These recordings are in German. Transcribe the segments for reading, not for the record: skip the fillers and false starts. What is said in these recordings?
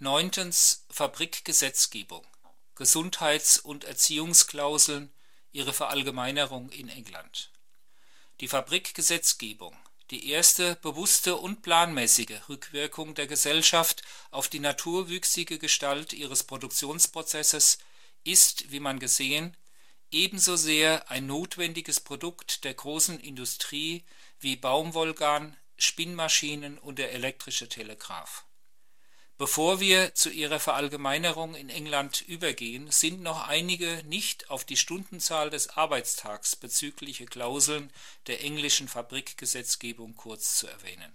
Neuntens Fabrikgesetzgebung, Gesundheits- und Erziehungsklauseln, ihre Verallgemeinerung in England. Die Fabrikgesetzgebung, die erste bewusste und planmäßige Rückwirkung der Gesellschaft auf die naturwüchsige Gestalt ihres Produktionsprozesses, ist, wie man gesehen, ebenso sehr ein notwendiges Produkt der großen Industrie wie Baumwollgarn, Spinnmaschinen und der elektrische Telegraph. Bevor wir zu ihrer Verallgemeinerung in England übergehen, sind noch einige nicht auf die Stundenzahl des Arbeitstags bezügliche Klauseln der englischen Fabrikgesetzgebung kurz zu erwähnen.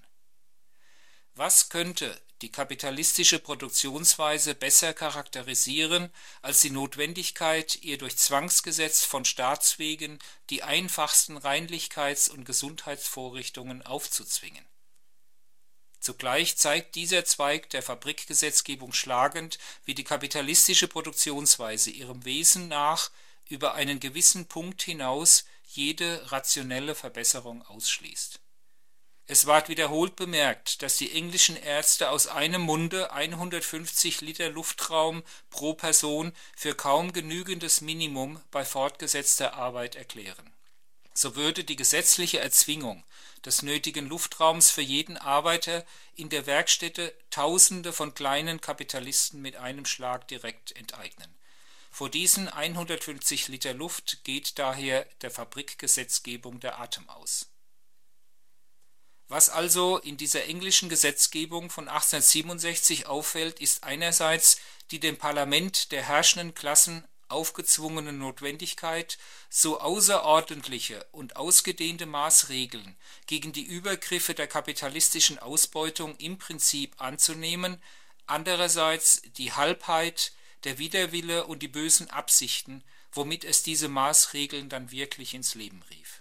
Was könnte die kapitalistische Produktionsweise besser charakterisieren als die Notwendigkeit, ihr durch Zwangsgesetz von Staatswegen die einfachsten Reinlichkeits- und Gesundheitsvorrichtungen aufzuzwingen? Zugleich zeigt dieser Zweig der Fabrikgesetzgebung schlagend, wie die kapitalistische Produktionsweise ihrem Wesen nach über einen gewissen Punkt hinaus jede rationelle Verbesserung ausschließt. Es ward wiederholt bemerkt, dass die englischen Ärzte aus einem Munde 150 Liter Luftraum pro Person für kaum genügendes Minimum bei fortgesetzter Arbeit erklären. So würde die gesetzliche Erzwingung des nötigen Luftraums für jeden Arbeiter in der Werkstätte Tausende von kleinen Kapitalisten mit einem Schlag direkt enteignen. Vor diesen 150 Liter Luft geht daher der Fabrikgesetzgebung der Atem aus. Was also in dieser englischen Gesetzgebung von 1867 auffällt, ist einerseits die dem Parlament der herrschenden Klassen aufgezwungene Notwendigkeit, so außerordentliche und ausgedehnte Maßregeln gegen die Übergriffe der kapitalistischen Ausbeutung im Prinzip anzunehmen, andererseits die Halbheit, der Widerwille und die bösen Absichten, womit es diese Maßregeln dann wirklich ins Leben rief.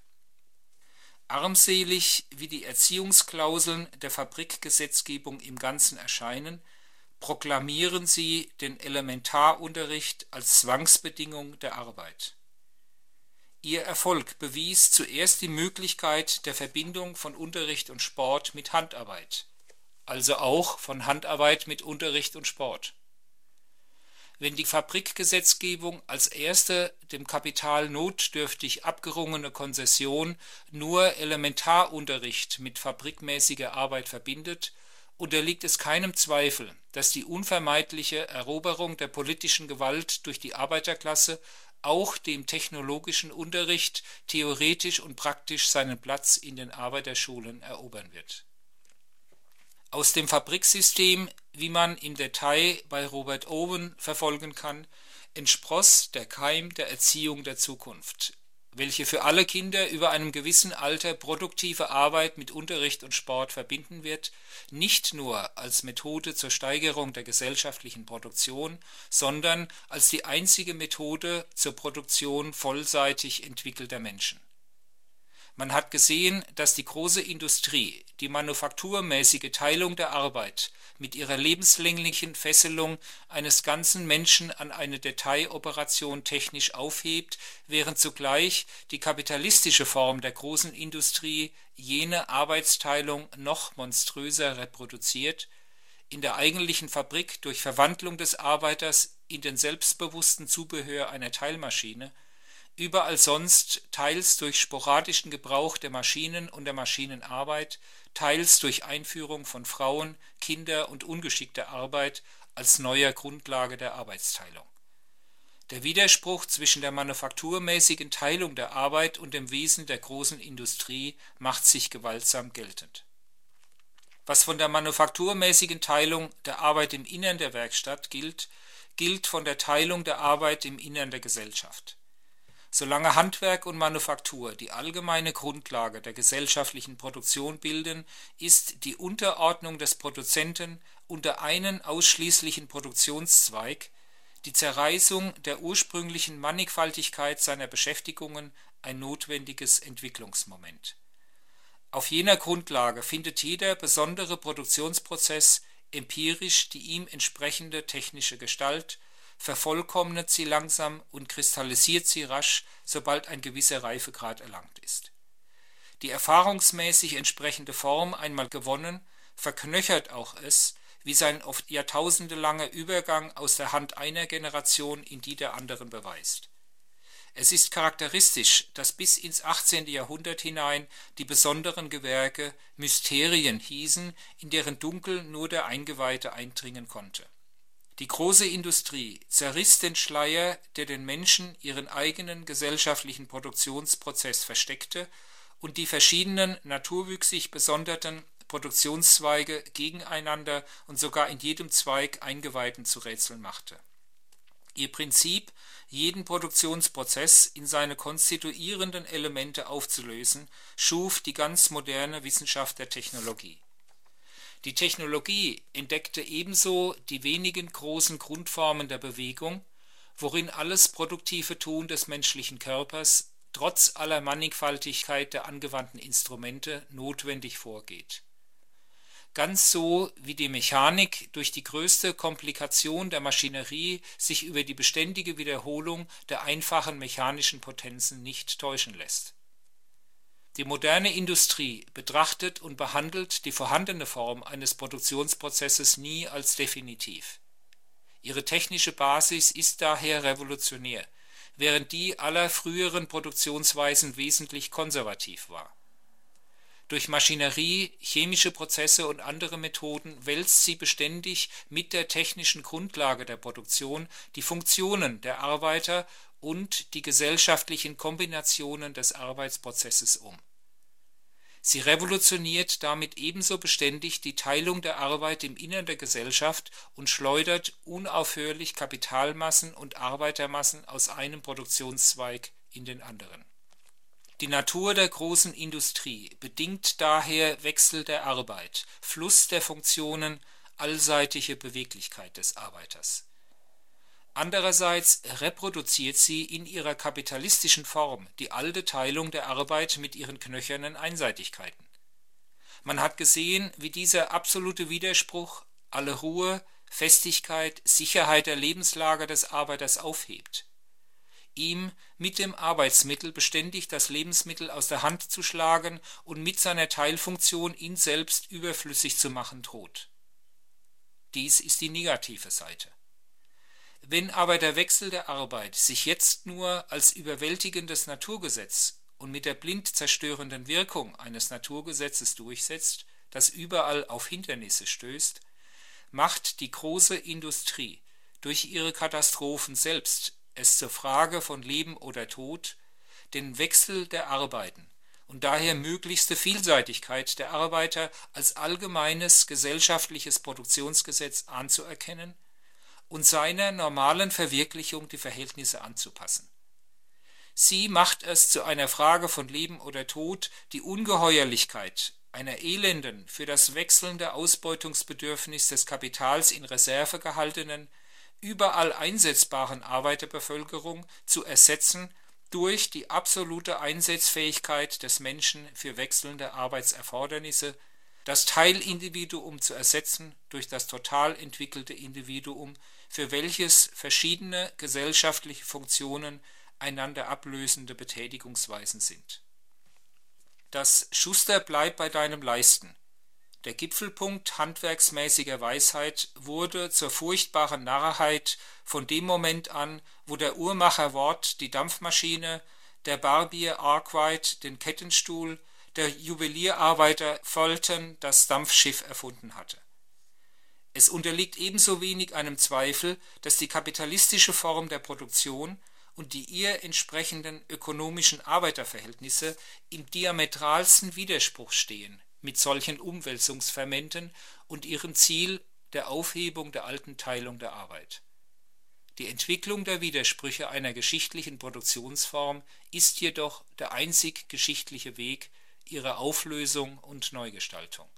Armselig wie die Erziehungsklauseln der Fabrikgesetzgebung im Ganzen erscheinen, proklamieren sie den Elementarunterricht als Zwangsbedingung der Arbeit. Ihr Erfolg bewies zuerst die Möglichkeit der Verbindung von Unterricht und Sport mit Handarbeit, also auch von Handarbeit mit Unterricht und Sport. Wenn die Fabrikgesetzgebung als erste dem Kapital notdürftig abgerungene Konzession nur Elementarunterricht mit fabrikmäßiger Arbeit verbindet, unterliegt es keinem Zweifel, dass die unvermeidliche Eroberung der politischen Gewalt durch die Arbeiterklasse auch dem technologischen Unterricht theoretisch und praktisch seinen Platz in den Arbeiterschulen erobern wird. Aus dem Fabriksystem, wie man im Detail bei Robert Owen verfolgen kann, entspross der Keim der Erziehung der Zukunft, welche für alle Kinder über einem gewissen Alter produktive Arbeit mit Unterricht und Sport verbinden wird, nicht nur als Methode zur Steigerung der gesellschaftlichen Produktion, sondern als die einzige Methode zur Produktion vollseitig entwickelter Menschen. Man hat gesehen, dass die große Industrie die manufakturmäßige Teilung der Arbeit mit ihrer lebenslänglichen Fesselung eines ganzen Menschen an eine Detailoperation technisch aufhebt, während zugleich die kapitalistische Form der großen Industrie jene Arbeitsteilung noch monströser reproduziert, in der eigentlichen Fabrik durch Verwandlung des Arbeiters in den selbstbewussten Zubehör einer Teilmaschine, überall sonst teils durch sporadischen Gebrauch der Maschinen und der Maschinenarbeit, teils durch Einführung von Frauen, Kinder und ungeschickter Arbeit als neuer Grundlage der Arbeitsteilung. Der Widerspruch zwischen der manufakturmäßigen Teilung der Arbeit und dem Wesen der großen Industrie macht sich gewaltsam geltend. Was von der manufakturmäßigen Teilung der Arbeit im Innern der Werkstatt gilt, gilt von der Teilung der Arbeit im Innern der Gesellschaft. Solange Handwerk und Manufaktur die allgemeine Grundlage der gesellschaftlichen Produktion bilden, ist die Unterordnung des Produzenten unter einen ausschließlichen Produktionszweig, die Zerreißung der ursprünglichen Mannigfaltigkeit seiner Beschäftigungen ein notwendiges Entwicklungsmoment. Auf jener Grundlage findet jeder besondere Produktionsprozess empirisch die ihm entsprechende technische Gestalt, vervollkommnet sie langsam und kristallisiert sie rasch, sobald ein gewisser Reifegrad erlangt ist. Die erfahrungsmäßig entsprechende Form einmal gewonnen, verknöchert auch es, wie sein oft jahrtausendelanger Übergang aus der Hand einer Generation in die der anderen beweist. Es ist charakteristisch, dass bis ins 18. Jahrhundert hinein die besonderen Gewerke Mysterien hießen, in deren Dunkel nur der Eingeweihte eindringen konnte. Die große Industrie zerriss den Schleier, der den Menschen ihren eigenen gesellschaftlichen Produktionsprozess versteckte und die verschiedenen naturwüchsig besonderten Produktionszweige gegeneinander und sogar in jedem Zweig Eingeweihten zu Rätseln machte. Ihr Prinzip, jeden Produktionsprozess in seine konstituierenden Elemente aufzulösen, schuf die ganz moderne Wissenschaft der Technologie. Die Technologie entdeckte ebenso die wenigen großen Grundformen der Bewegung, worin alles produktive Tun des menschlichen Körpers trotz aller Mannigfaltigkeit der angewandten Instrumente notwendig vorgeht. Ganz so wie die Mechanik durch die größte Komplikation der Maschinerie sich über die beständige Wiederholung der einfachen mechanischen Potenzen nicht täuschen lässt. Die moderne Industrie betrachtet und behandelt die vorhandene Form eines Produktionsprozesses nie als definitiv. Ihre technische Basis ist daher revolutionär, während die aller früheren Produktionsweisen wesentlich konservativ war. Durch Maschinerie, chemische Prozesse und andere Methoden wälzt sie beständig mit der technischen Grundlage der Produktion die Funktionen der Arbeiter und die gesellschaftlichen Kombinationen des Arbeitsprozesses um. Sie revolutioniert damit ebenso beständig die Teilung der Arbeit im Innern der Gesellschaft und schleudert unaufhörlich Kapitalmassen und Arbeitermassen aus einem Produktionszweig in den anderen. Die Natur der großen Industrie bedingt daher Wechsel der Arbeit, Fluss der Funktionen, allseitige Beweglichkeit des Arbeiters. Andererseits reproduziert sie in ihrer kapitalistischen Form die alte Teilung der Arbeit mit ihren knöchernen Einseitigkeiten. Man hat gesehen, wie dieser absolute Widerspruch alle Ruhe, Festigkeit, Sicherheit der Lebenslage des Arbeiters aufhebt. Ihm mit dem Arbeitsmittel beständig das Lebensmittel aus der Hand zu schlagen und mit seiner Teilfunktion ihn selbst überflüssig zu machen droht. Dies ist die negative Seite. Wenn aber der Wechsel der Arbeit sich jetzt nur als überwältigendes Naturgesetz und mit der blind zerstörenden Wirkung eines Naturgesetzes durchsetzt, das überall auf Hindernisse stößt, macht die große Industrie durch ihre Katastrophen selbst es zur Frage von Leben oder Tod, den Wechsel der Arbeiten und daher möglichste Vielseitigkeit der Arbeiter als allgemeines gesellschaftliches Produktionsgesetz anzuerkennen und seiner normalen Verwirklichung die Verhältnisse anzupassen. Sie macht es zu einer Frage von Leben oder Tod, die Ungeheuerlichkeit einer elenden, für das wechselnde Ausbeutungsbedürfnis des Kapitals in Reserve gehaltenen, überall einsetzbaren Arbeiterbevölkerung zu ersetzen durch die absolute Einsatzfähigkeit des Menschen für wechselnde Arbeitserfordernisse, das Teilindividuum zu ersetzen durch das total entwickelte Individuum, für welches verschiedene gesellschaftliche Funktionen einander ablösende Betätigungsweisen sind. Das Schuster bleibt bei deinem Leisten. Der Gipfelpunkt handwerksmäßiger Weisheit wurde zur furchtbaren Narrheit von dem Moment an, wo der Uhrmacher Watt die Dampfmaschine, der Barbier Arkwright den Kettenstuhl, der Juwelierarbeiter Fulton das Dampfschiff erfunden hatte. Es unterliegt ebenso wenig einem Zweifel, dass die kapitalistische Form der Produktion und die ihr entsprechenden ökonomischen Arbeiterverhältnisse im diametralsten Widerspruch stehen mit solchen Umwälzungsfermenten und ihrem Ziel der Aufhebung der alten Teilung der Arbeit. Die Entwicklung der Widersprüche einer geschichtlichen Produktionsform ist jedoch der einzig geschichtliche Weg ihrer Auflösung und Neugestaltung.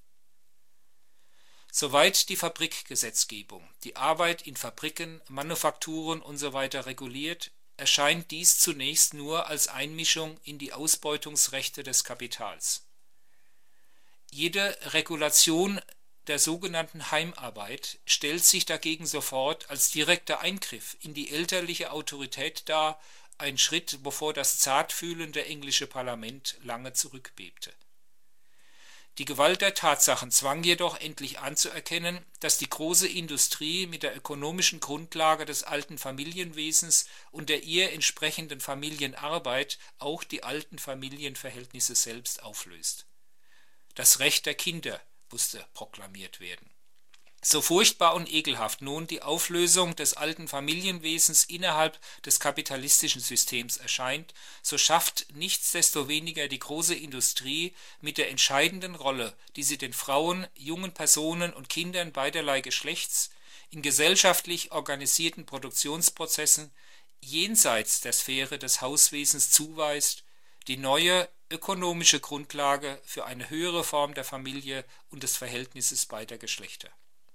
Soweit die Fabrikgesetzgebung die Arbeit in Fabriken, Manufakturen usw. reguliert, erscheint dies zunächst nur als Einmischung in die Ausbeutungsrechte des Kapitals. Jede Regulation der sogenannten Heimarbeit stellt sich dagegen sofort als direkter Eingriff in die elterliche Autorität dar, ein Schritt, wovor das zartfühlende englische Parlament lange zurückbebte. Die Gewalt der Tatsachen zwang jedoch endlich anzuerkennen, dass die große Industrie mit der ökonomischen Grundlage des alten Familienwesens und der ihr entsprechenden Familienarbeit auch die alten Familienverhältnisse selbst auflöst. Das Recht der Kinder musste proklamiert werden. So furchtbar und ekelhaft nun die Auflösung des alten Familienwesens innerhalb des kapitalistischen Systems erscheint, so schafft nichtsdestoweniger die große Industrie mit der entscheidenden Rolle, die sie den Frauen, jungen Personen und Kindern beiderlei Geschlechts in gesellschaftlich organisierten Produktionsprozessen jenseits der Sphäre des Hauswesens zuweist, die neue ökonomische Grundlage für eine höhere Form der Familie und des Verhältnisses beider Geschlechter.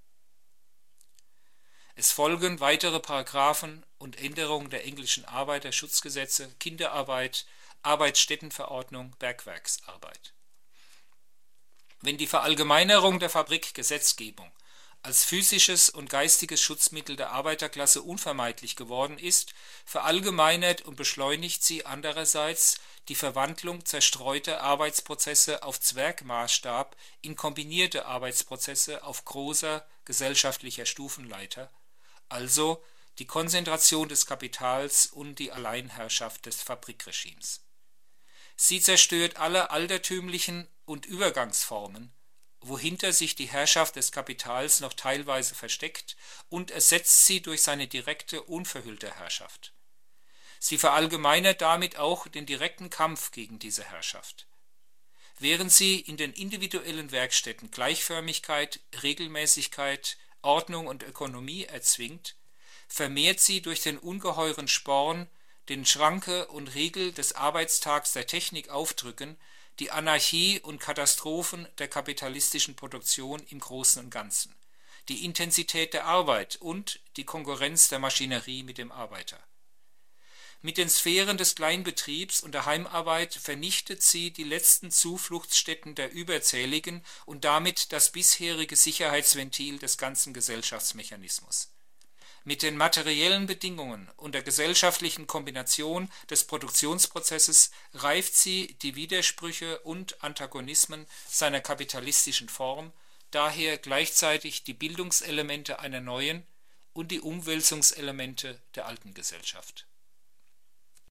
Es folgen weitere Paragraphen und Änderungen der englischen Arbeiterschutzgesetze, Kinderarbeit, Arbeitsstättenverordnung, Bergwerksarbeit. Wenn die Verallgemeinerung der Fabrikgesetzgebung als physisches und geistiges Schutzmittel der Arbeiterklasse unvermeidlich geworden ist, verallgemeinert und beschleunigt sie andererseits die Verwandlung zerstreuter Arbeitsprozesse auf Zwergmaßstab in kombinierte Arbeitsprozesse auf großer gesellschaftlicher Stufenleiter, also die Konzentration des Kapitals und die Alleinherrschaft des Fabrikregimes. Sie zerstört alle altertümlichen und Übergangsformen, wohinter sich die Herrschaft des Kapitals noch teilweise versteckt, und ersetzt sie durch seine direkte, unverhüllte Herrschaft. Sie verallgemeinert damit auch den direkten Kampf gegen diese Herrschaft. Während sie in den individuellen Werkstätten Gleichförmigkeit, Regelmäßigkeit, Ordnung und Ökonomie erzwingt, vermehrt sie durch den ungeheuren Sporn, den Schranke und Riegel des Arbeitstags der Technik aufdrücken, die Anarchie und Katastrophen der kapitalistischen Produktion im Großen und Ganzen, die Intensität der Arbeit und die Konkurrenz der Maschinerie mit dem Arbeiter. Mit den Sphären des Kleinbetriebs und der Heimarbeit vernichtet sie die letzten Zufluchtsstätten der Überzähligen und damit das bisherige Sicherheitsventil des ganzen Gesellschaftsmechanismus. Mit den materiellen Bedingungen und der gesellschaftlichen Kombination des Produktionsprozesses reift sie die Widersprüche und Antagonismen seiner kapitalistischen Form, daher gleichzeitig die Bildungselemente einer neuen und die Umwälzungselemente der alten Gesellschaft.